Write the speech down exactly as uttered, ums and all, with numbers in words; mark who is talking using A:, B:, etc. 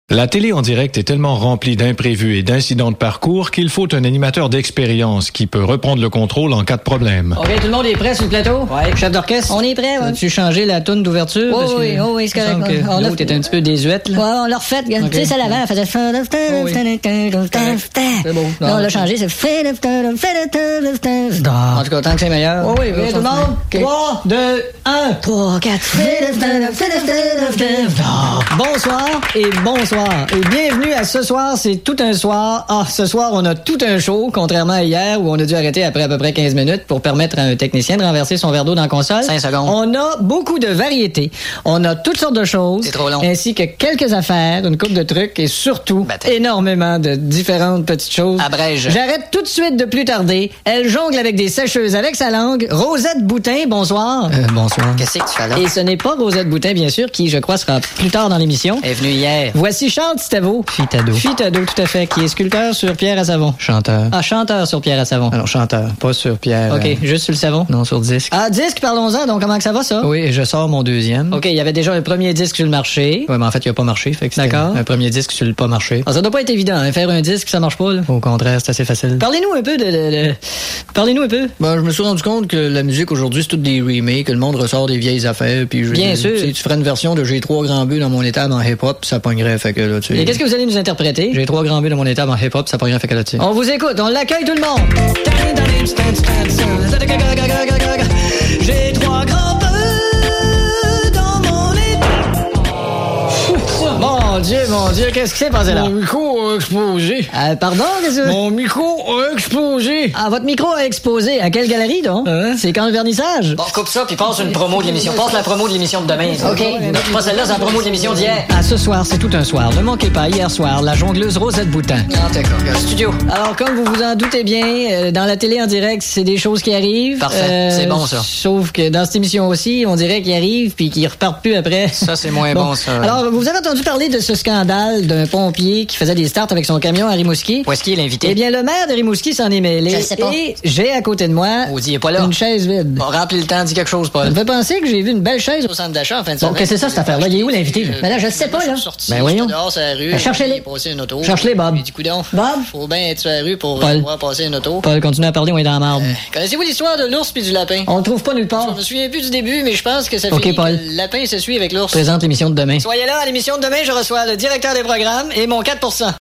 A: La télé en direct est tellement remplie d'imprévus et d'incidents de parcours qu'il faut un animateur d'expérience qui peut reprendre le contrôle en cas de problème.
B: OK, tout le monde est prêt sur le plateau?
C: Ouais.
B: Chef d'orchestre?
C: On est prêt, ouais.
B: As-tu changé la toune d'ouverture?
C: Oui,
B: Parce que
C: oui, oh, oui, c'est correct.
B: que
C: On a-
B: l'autre était un petit peu désuète, là.
C: Ouais, on l'a refait.
B: Okay.
C: Tu sais, ça l'avant, elle faisait...
B: Oh, oui.
C: C'est
B: beau.
C: Là, on l'a changé, c'est...
B: En tout cas, tant que c'est meilleur.
C: Oh, oui, oui,
B: OK, tout le monde?
C: OK.
B: trois, deux, un.
C: trois, quatre...
B: Bonsoir et bonsoir. Et bienvenue à Ce soir, c'est tout un soir. Ah, ce soir, on a tout un show, contrairement à hier où on a dû arrêter après à peu près quinze minutes pour permettre à un technicien de renverser son verre d'eau dans la console.
C: Cinq secondes.
B: On a beaucoup de variétés. On a toutes sortes de choses.
C: C'est trop long.
B: Ainsi que quelques affaires, une couple de trucs et surtout
C: Ben, t'es-
B: énormément de différentes petites choses.
C: Abrège.
B: J'arrête tout de suite de plus tarder. Elle jongle avec des sécheuses avec sa langue. Rosette Boutin, bonsoir. Euh, bonsoir.
C: Qu'est-ce que tu fais là?
B: Et ce n'est pas Rosette Boutin, bien sûr, qui, je crois, sera plus tard dans l'émission.
C: Elle est venue hier.
B: Voici Charles Titavo. Fitado. Fitado, tout à fait, qui est sculpteur sur pierre à savon. Chanteur. Ah, chanteur sur pierre à savon. Alors, chanteur, pas sur pierre. OK, juste sur le savon? Non, sur disque. Ah, disque, parlons-en. Donc, comment que ça va, ça? Oui, je sors mon deuxième. OK, il y avait déjà un premier disque sur le marché. Oui, mais en fait, il a pas marché. Fait que c'était D'accord. Un premier disque sur le pas marché. Ah, ça doit pas être évident, hein, faire un disque, ça marche pas, là. Au contraire, c'est assez facile. Parlez-nous un peu de... de, de... Parlez-nous un peu. Ben, je me suis rendu compte que la musique aujourd'hui, c'est toutes des remakes, que le monde ressort des vieilles affaires, puis je... Bien sûr. Tu ferais une version de J'ai trois grands buts dans mon étable en hip-hop, ça pognerait, fait que là, tu sais... Et qu'est-ce que vous allez nous interpréter? J'ai trois grands buts dans mon étable en hip-hop, ça pognerait, fait que là, tu sais... On vous écoute, on l'accueille tout le monde! J'ai trois grands buts dans mon étable... Mon Dieu, mon Dieu, qu'est-ce qui s'est passé là?
D: Mon micro a explosé.
B: Euh, pardon, qu'est-ce que...
D: Mon micro a explosé.
B: Ah, votre micro a exposé. À quelle galerie, donc?
D: Hein?
B: C'est quand le vernissage?
C: Bon, coupe ça, puis passe une promo de l'émission. Passe la promo de l'émission de demain.
B: OK.
C: Non, pas celle-là, c'est la promo de l'émission d'hier.
B: Ah, ce soir, c'est tout un soir. Ne manquez pas, hier soir, la jongleuse Rosette Boutin.
C: Ah, d'accord. Studio.
B: Alors, comme vous vous en doutez bien, euh, dans la télé en direct, c'est des choses qui arrivent.
C: Parfait. C'est bon, ça.
B: Sauf que dans cette émission aussi, on dirait qu'ils arrivent puis qu'ils repartent plus après.
C: Ça, c'est moins bon, ça.
B: Alors, vous avez entendu parler de ce scandale d'un pompier qui faisait des starts avec son camion à Rimouski?
C: Où est-ce qu'il est l'invité?
B: Eh bien, le maire de Rimouski s'en est mêlé.
C: Je le sais pas.
B: Et j'ai à côté de moi
C: Oh, dis, il est pas là.
B: une chaise vide.
C: Bon, remplis le temps, dis quelque chose, Paul.
B: Ça me fait penser que j'ai vu une belle chaise au centre d'achat en fin de semaine.
C: Bon, qu'est-ce que c'est ça, cette affaire-là? Il est où, l'invité, là?
B: Mais là, je sais pas, là.
C: Sorti,
B: Ben, voyons.
C: dehors sur la rue.
B: Ben, cherchez-les.
C: J'ai passé une auto.
B: Cherche-les, Bob.
C: J'ai dit, coudonc.
B: Bob?
C: Faut bien être sur la rue pour
B: Paul.
C: pouvoir passer une auto.
B: Paul, continue à parler, on est dans la marde.
C: Euh, Connaissez-vous l'histoire de l'ours puis du lapin?
B: On le trouve pas nulle part.
C: Je me souviens plus du début, mais je pense que ça
B: Ok,
C: finit
B: Paul.
C: que le lapin se suit avec l'ours.
B: Présente l'émission de demain.
C: Soyez là, à l'émission de demain, je reçois le directeur des programmes et mon quatre pour cent.